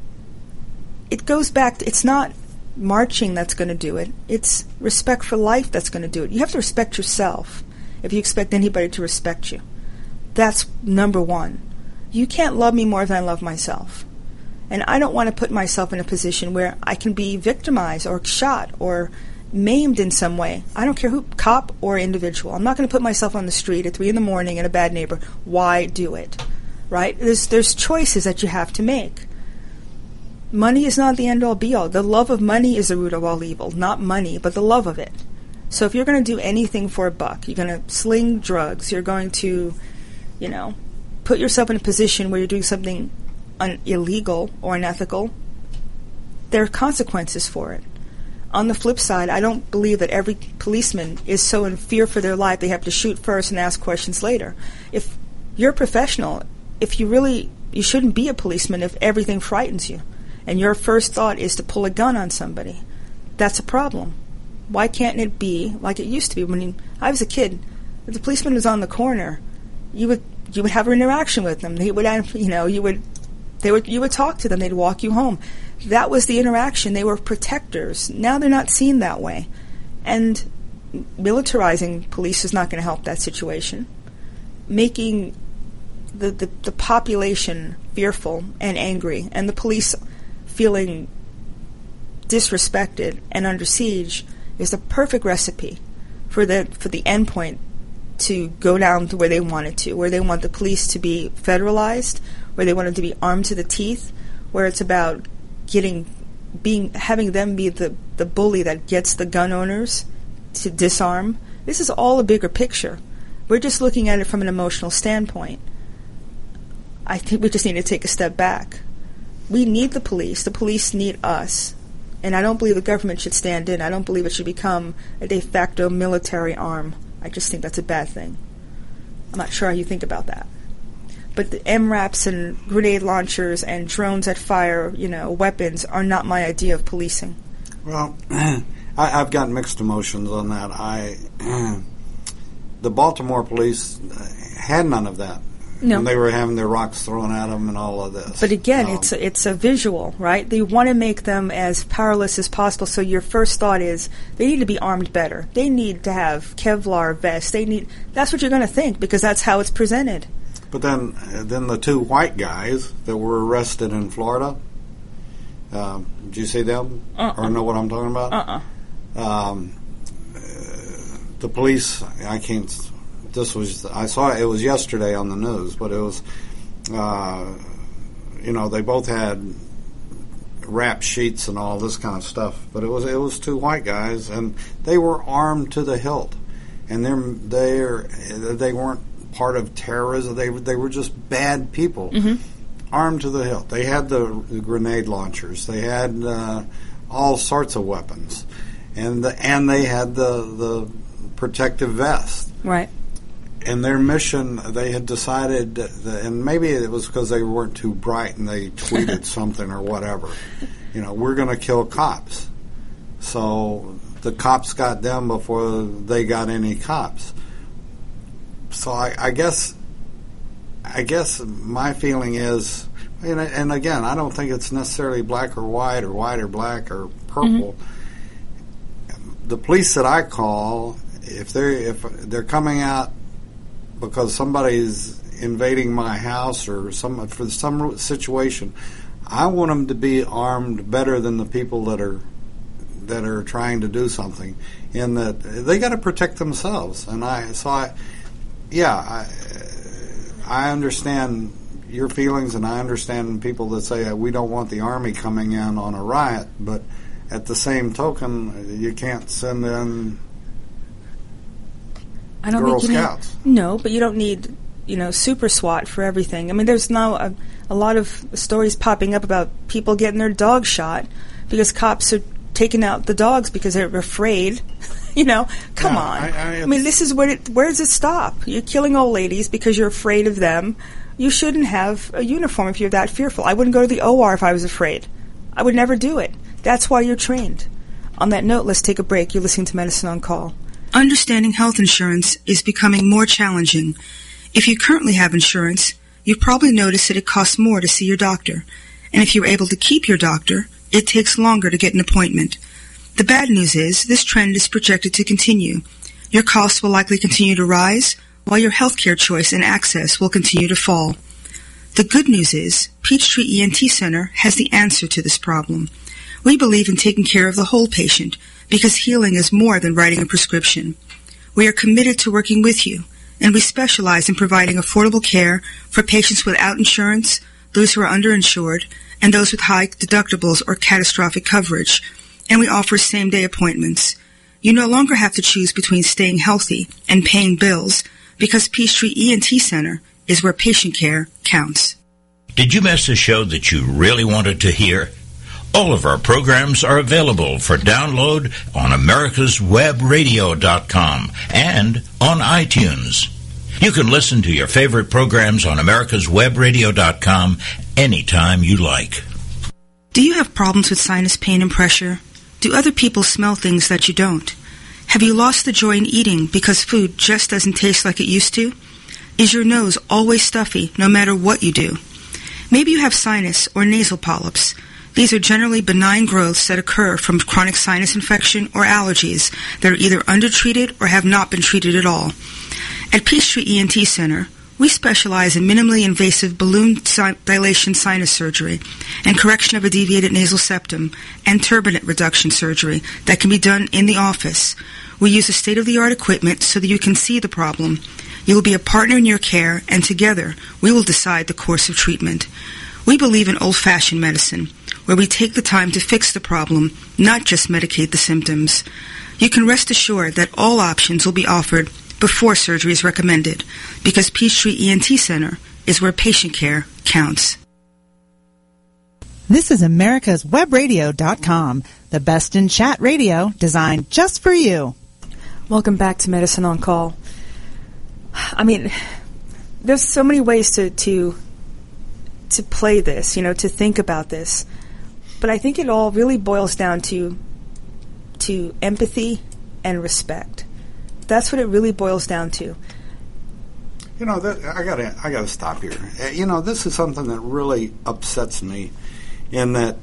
it goes back to, it's not marching that's going to do it. It's respect for life that's going to do it. You have to respect yourself if you expect anybody to respect you. That's number one. You can't love me more than I love myself. And I don't want to put myself in a position where I can be victimized or shot or maimed in some way. I don't care who, cop or individual. I'm not going to put myself on the street at three in the morning in a bad neighborhood. Why do it? Right? There's there's choices that you have to make. money is not the end-all be-all. The love of money is the root of all evil. Not money, but the love of it. So if you're going to do anything for a buck, you're going to sling drugs, you're going to, you know, put yourself in a position where you're doing something un- illegal or unethical, there are consequences for it. On the flip side, I don't believe that every policeman is so in fear for their life they have to shoot first and ask questions later. If you're a professional, if you really, you shouldn't be a policeman if everything frightens you and your first thought is to pull a gun on somebody. That's a problem. Why can't it be like it used to be? When you, I was a kid, if the policeman was on the corner, you would you would have an interaction with them. They would, you know, you would, they would, you would talk to them. They'd walk you home. That was the interaction. They were protectors. Now they're not seen that way. And militarizing police is not going to help that situation. Making the, the, the population fearful and angry, and the police feeling disrespected and under siege is the perfect recipe for the for the endpoint to go down to where they want it to, where they want the police to be federalized, where they want them to be armed to the teeth, where it's about getting, being, having them be the, the bully that gets the gun owners to disarm. This is all a bigger picture. We're just looking at it from an emotional standpoint. I think we just need to take a step back. We need the police. The police need us. And I don't believe the government should stand in. I don't believe it should become a de facto military arm. I just think that's a bad thing. I'm not sure how you think about that. But the M RAPs and grenade launchers and drones that fire, you know, weapons are not my idea of policing.
Well, I, I've got mixed emotions on that. I, the Baltimore police had none of that.
No.
When they were having their rocks thrown at them and all of this.
But again,
um,
it's a, it's a visual, right? They want to make them as powerless as possible. So your first thought is they need to be armed better. They need to have Kevlar vests. They need. That's what you're going to think because that's how it's presented.
But then, uh, then the two white guys that were arrested in Florida. Uh, did you see them
uh-uh.
or know what I'm talking about?
Uh-uh.
Um, uh, the police. I can't. This was, I saw it, it was yesterday on the news, but it was, uh, you know, they both had rap sheets and all this kind of stuff, but it was it was two white guys, and they were armed to the hilt, and they're they're they weren't part of terrorism. They they were just bad people,
mm-hmm.
armed to the hilt. They had the, the grenade launchers. They had uh, all sorts of weapons, and the, and they had the the protective vest.
Right.
And their mission, they had decided, that, and maybe it was because they weren't too bright and they tweeted something or whatever, you know, we're going to kill cops. So the cops got them before they got any cops. So I, I guess, I guess my feeling is, and, and again, I don't think it's necessarily black or white or white or black or purple. Mm-hmm. The police that I call, if they're if they're coming out because somebody's invading my house or some for some situation, I want them to be armed better than the people that are that are trying to do something. In that they got to protect themselves. And I so I, yeah, I, I understand your feelings, and I understand people that say we don't want the Army coming in on a riot, but at the same token, you can't send in
I don't
Girl
think you
Scouts.
Need, no, but you don't need, you know, super SWAT for everything. I mean, there's now a, a lot of stories popping up about people getting their dogs shot because cops are taking out the dogs because they're afraid. You know, come
yeah,
on.
I, I,
I mean, this is where it, where does it stop? You're killing old ladies because you're afraid of them. You shouldn't have a uniform if you're that fearful. I wouldn't go to the O R if I was afraid. I would never do it. That's why you're trained. On that note, let's take a break. You're listening to Medicine on Call.
Understanding health insurance is becoming more challenging. If you currently have insurance, you've probably noticed that it costs more to see your doctor. And if you're able to keep your doctor, it takes longer to get an appointment. The bad news is this trend is projected to continue. Your costs will likely continue to rise, while your healthcare choice and access will continue to fall. The good news is Peachtree E N T Center has the answer to this problem. We believe in taking care of the whole patient, because healing is more than writing a prescription. We are committed to working with you, and we specialize in providing affordable care for patients without insurance, those who are underinsured, and those with high deductibles or catastrophic coverage, and we offer same-day appointments. You no longer have to choose between staying healthy and paying bills because Peachtree E N T Center is where patient care counts.
Did you miss a show that you really wanted to hear? All of our programs are available for download on americas web radio dot com and on iTunes. You can listen to your favorite programs on americas web radio dot com anytime you like.
Do you have problems with sinus pain and pressure? Do other people smell things that you don't? Have you lost the joy in eating because food just doesn't taste like it used to? Is your nose always stuffy no matter what you do? Maybe you have sinus or nasal polyps. These are generally benign growths that occur from chronic sinus infection or allergies that are either undertreated or have not been treated at all. At Peachtree E N T Center, we specialize in minimally invasive balloon si- dilation sinus surgery and correction of a deviated nasal septum and turbinate reduction surgery that can be done in the office. We use a state-of-the-art equipment so that you can see the problem. You will be a partner in your care, and together we will decide the course of treatment. We believe in old-fashioned medicine, where we take the time to fix the problem, not just medicate the symptoms. You can rest assured that all options will be offered before surgery is recommended, because Peachtree E N T Center is where patient care counts.
This is americas web radio dot com, the best in chat radio designed just for you.
Welcome back to Medicine on Call. I mean, there's so many ways to, to to play this, you know, to think about this. But I think it all really boils down to to empathy and respect. That's what it really boils down to.
You know, that, I gotta, I gotta stop here. Uh, you know, this is something that really upsets me, in that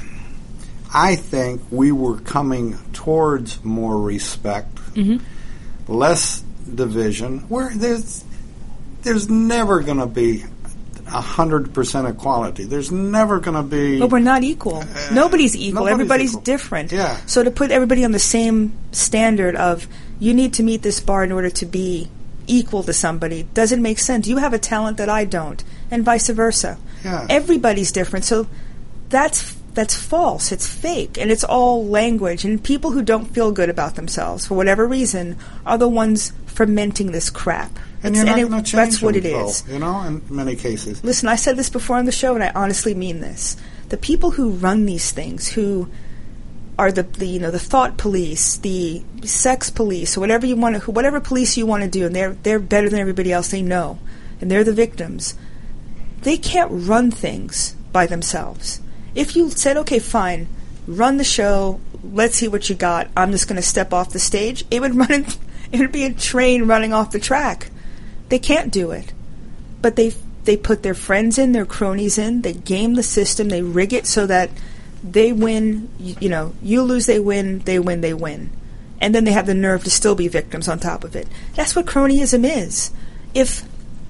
I think we were coming towards more respect, mm-hmm. less division. Where there's, there's never going to be a hundred percent equality. There's never going to be.
But we're not equal. Uh, nobody's equal.
Nobody's
Everybody's
equal.
different.
Yeah.
So to put everybody on the same standard of you need to meet this bar in order to be equal to somebody doesn't make sense. You have a talent that I don't, and vice versa.
Yeah.
Everybody's different. So that's that's false. It's fake, and it's all language. And people who don't feel good about themselves for whatever reason are the ones fermenting this crap.
And
It's,
you're not
and it,
going to change
that's what
them,
it
though,
is.
you know, in many cases.
Listen, I said this before on the show, and I honestly mean this. The people who run these things, who are the, the you know the thought police, the sex police, or whatever you want to, whatever police you want to do, and they're they're better than everybody else. They know, and they're the victims. They can't run things by themselves. If you said, okay, fine, run the show, let's see what you got. I'm just going to step off the stage. It would run. It would be a train running off the track. They can't do it, but they they put their friends in, their cronies in. They game the system. They rig it so that they win. You, you know, you lose, they win. They win, they win, and then they have the nerve to still be victims on top of it. That's what cronyism is. If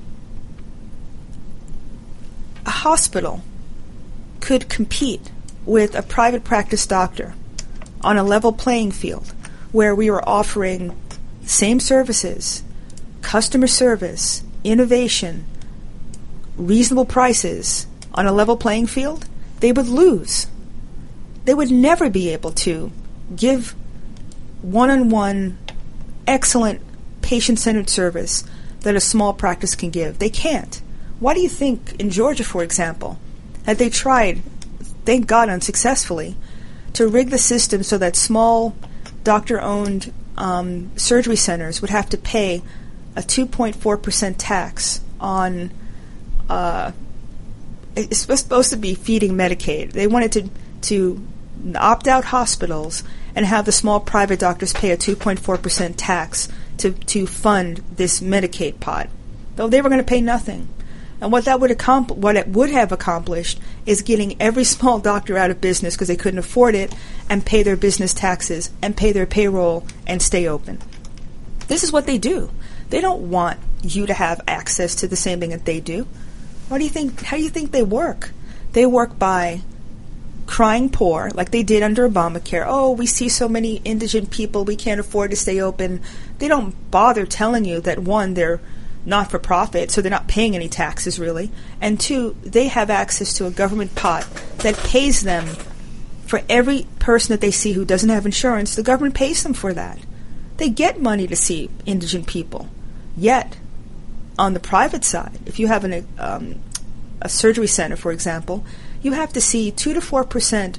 a hospital could compete with a private practice doctor on a level playing field, where we were offering same services, customer service, innovation, reasonable prices on a level playing field, they would lose. They would never be able to give one-on-one, excellent, patient-centered service that a small practice can give. They can't. Why do you think in Georgia, for example, that they tried, thank God unsuccessfully, to rig the system so that small doctor-owned um, surgery centers would have to pay a two point four percent tax on, uh, it's supposed to be feeding Medicaid. They wanted to, to opt out hospitals and have the small private doctors pay a two point four percent tax to, to fund this Medicaid pot. Though they were going to pay nothing. And what that would accompl- what it would have accomplished is getting every small doctor out of business because they couldn't afford it and pay their business taxes and pay their payroll and stay open. This is what they do. They don't want you to have access to the same thing that they do. What do you think? How do you think they work? They work by crying poor, like they did under Obamacare. Oh, we see so many indigent people, we can't afford to stay open. They don't bother telling you that, one, their not-for-profit, so they're not paying any taxes really. And two, they have access to a government pot that pays them for every person that they see who doesn't have insurance. The government pays them for that. They get money to see indigent people. Yet, on the private side, if you have an, um, a surgery center, for example, you have to see two to four percent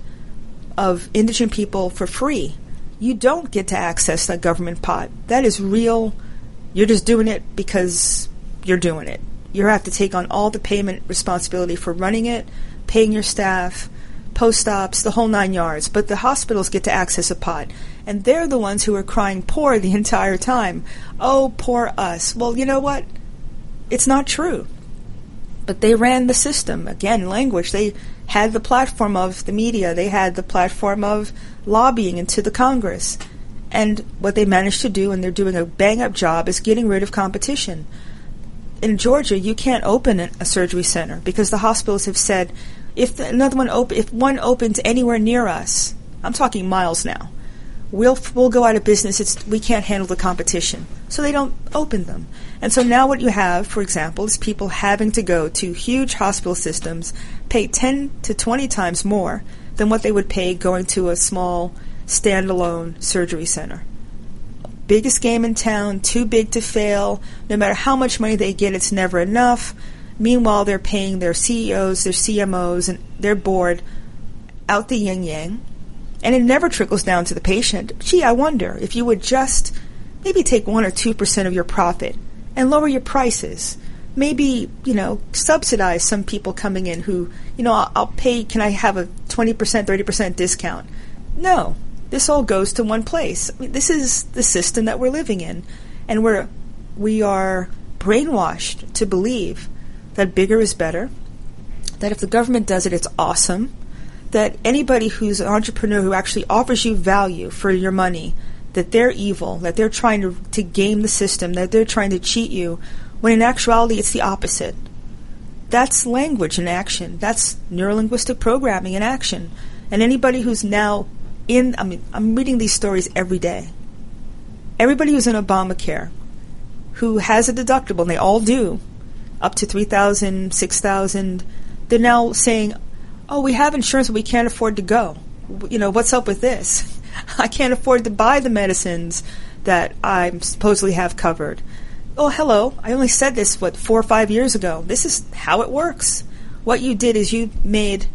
of indigent people for free. You don't get to access that government pot. That is real. You're just doing it because you're doing it. You have to take on all the payment responsibility for running it, paying your staff, post-ops, the whole nine yards. But the hospitals get to access a pot. And they're the ones who are crying poor the entire time. Oh, poor us. Well, you know what? It's not true. But they ran the system. Again, language. They had the platform of the media. They had the platform of lobbying into the Congress. And what they managed to do, and they're doing a bang-up job, is getting rid of competition. In Georgia, you can't open a surgery center because the hospitals have said, if the, another one op- if one opens anywhere near us, I'm talking miles now, we'll we'll go out of business. It's we can't handle the competition, so they don't open them. And so now what you have, for example, is people having to go to huge hospital systems, pay ten to twenty times more than what they would pay going to a small standalone surgery center. Biggest game in town, too big to fail. No matter how much money they get, it's never enough. Meanwhile, they're paying their C E Os, their C M Os, and their board out the yin-yang. And it never trickles down to the patient. Gee, I wonder if you would just maybe take one or two percent of your profit and lower your prices. Maybe, you know, subsidize some people coming in who, you know, I'll, I'll pay, can I have a twenty percent, thirty percent discount? No. This all goes to one place. I mean, this is the system that we're living in. And we're, we are brainwashed to believe that bigger is better, that if the government does it, it's awesome, that anybody who's an entrepreneur who actually offers you value for your money, that they're evil, that they're trying to, to game the system, that they're trying to cheat you, when in actuality it's the opposite. That's language in action. That's neurolinguistic programming in action. And anybody who's now in, I mean, I'm reading these stories every day. Everybody who's in Obamacare, who has a deductible, and they all do, up to three thousand dollars, six thousand dollars, they're now saying, oh, we have insurance, but we can't afford to go. You know, what's up with this? I can't afford to buy the medicines that I supposedly have covered. Oh, hello, I only said this, what, four or five years ago. This is how it works. What you did is you made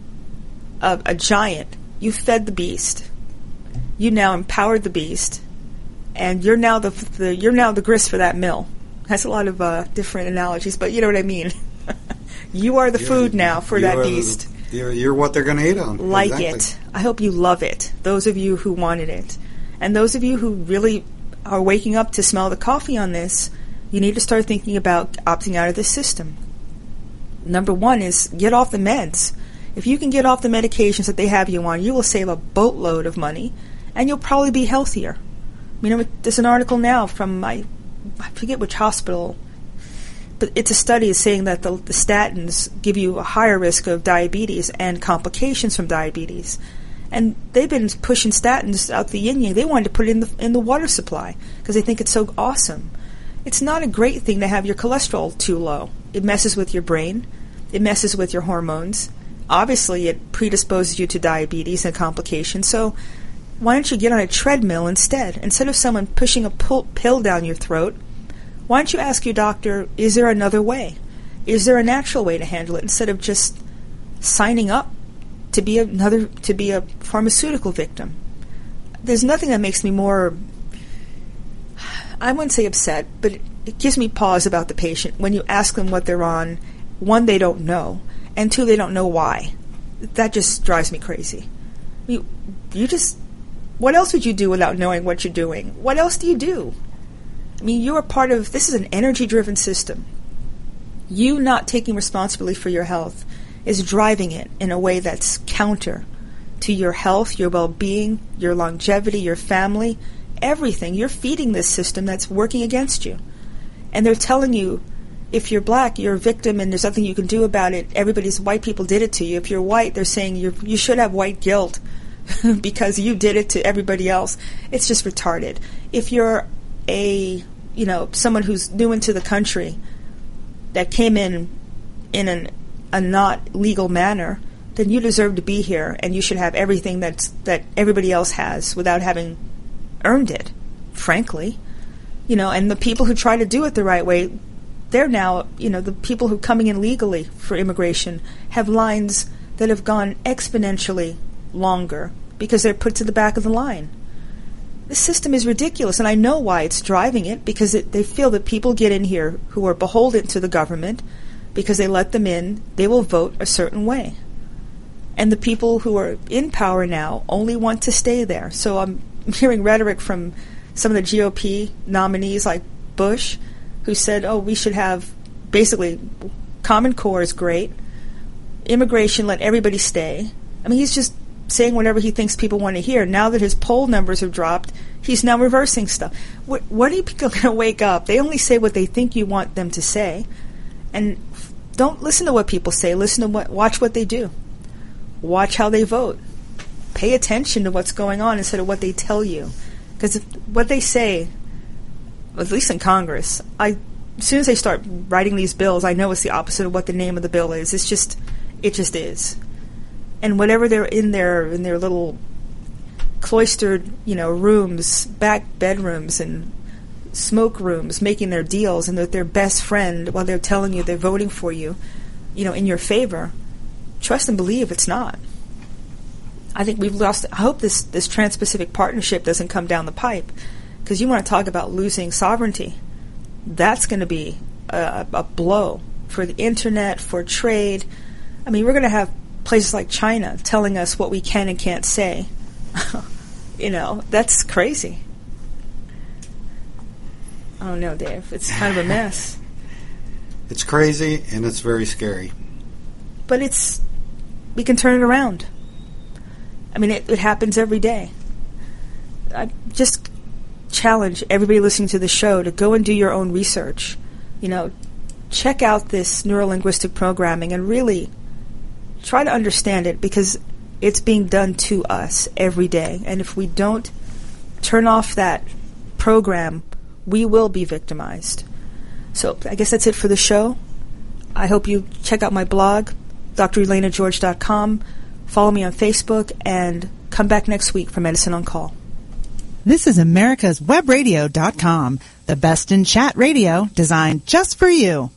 a, a giant. You fed the beast. You now empowered the beast, and you're now the, the you're now the grist for that mill. That's a lot of uh, different analogies, but you know what I mean. You are the you're, food now for that beast.
The, you're, you're what they're going to eat on.
Like
exactly.
it. I hope you love it. Those of you who wanted it, and those of you who really are waking up to smell the coffee on this, you need to start thinking about opting out of this system. Number one is get off the meds. If you can get off the medications that they have you on, you will save a boatload of money, and you'll probably be healthier. You know, there's an article now from, my, I forget which hospital, but it's a study saying that the, the statins give you a higher risk of diabetes and complications from diabetes. And they've been pushing statins out the yin-yang. They wanted to put it in the, in the water supply because they think it's so awesome. It's not a great thing to have your cholesterol too low. It messes with your brain. It messes with your hormones. Obviously, it predisposes you to diabetes and complications. So why don't you get on a treadmill instead? Instead of someone pushing a pull, pill down your throat, why don't you ask your doctor, is there another way? Is there a natural way to handle it instead of just signing up to be another to be a pharmaceutical victim? There's nothing that makes me more, I wouldn't say upset, but it, it gives me pause about the patient when you ask them what they're on. One, they don't know, and two, they don't know why. That just drives me crazy. You, you just, what else would you do without knowing what you're doing? What else do you do? I mean, you're a part of, this is an energy-driven system. You not taking responsibility for your health is driving it in a way that's counter to your health, your well-being, your longevity, your family, everything. You're feeding this system that's working against you. And they're telling you, if you're black, you're a victim and there's nothing you can do about it. Everybody's white people did it to you. If you're white, they're saying you you should have white guilt because you did it to everybody else. It's just retarded. If you're a you know, someone who's new into the country that came in in an, a not legal manner, then you deserve to be here, and you should have everything that's, that everybody else has without having earned it, frankly. You know, and the people who try to do it the right way, they're now, you know, the people who are coming in legally for immigration have lines that have gone exponentially longer because they're put to the back of the line. This system is ridiculous, and I know why it's driving it, because it, they feel that people get in here who are beholden to the government because they let them in, they will vote a certain way. And the people who are in power now only want to stay there. So I'm hearing rhetoric from some of the G O P nominees like Bush, who said, oh, we should have basically Common Core is great, immigration, let everybody stay. I mean, he's just saying whatever he thinks people want to hear. Now that his poll numbers have dropped, he's now reversing stuff. What, what are you people going to wake up? They only say what they think you want them to say. And don't listen to what people say. Listen to what, watch what they do. Watch how they vote. Pay attention to what's going on instead of what they tell you. Because what they say, at least in Congress, I, as soon as they start writing these bills, I know it's the opposite of what the name of the bill is. It's just, it just is. And whatever they're in their in their little cloistered, you know, rooms, back bedrooms and smoke rooms, making their deals, and they're their best friend while they're telling you they're voting for you, you know, in your favor. Trust and believe it's not. I think we've lost. I hope this this Trans-Pacific Partnership doesn't come down the pipe, because you want to talk about losing sovereignty. That's going to be a, a blow for the internet, for trade. I mean, we're going to have places like China telling us what we can and can't say. You know, that's crazy. I don't know, Dave. It's kind of a mess.
It's crazy, and it's very scary.
But it's, we can turn it around. I mean, it, it happens every day. I just challenge everybody listening to the show to go and do your own research. You know, check out this neurolinguistic programming and really try to understand it, because it's being done to us every day. And if we don't turn off that program, we will be victimized. So I guess that's it for the show. I hope you check out my blog, D R Elena George dot com. Follow me on Facebook, and come back next week for Medicine on Call.
This is Americas Web Radio dot com, the best in chat radio designed just for you.